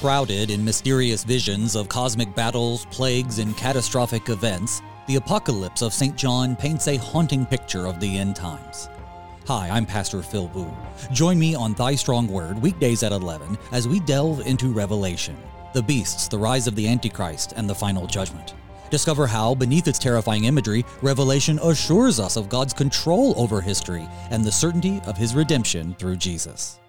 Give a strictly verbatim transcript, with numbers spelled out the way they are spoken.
Shrouded in mysterious visions of cosmic battles, plagues, and catastrophic events, the Apocalypse of Saint John paints a haunting picture of the end times. Hi, I'm Pastor Phil Wu. Join me on Thy Strong Word weekdays at eleven as we delve into Revelation, the beasts, the rise of the Antichrist, and the final judgment. Discover how, beneath its terrifying imagery, Revelation assures us of God's control over history and the certainty of His redemption through Jesus.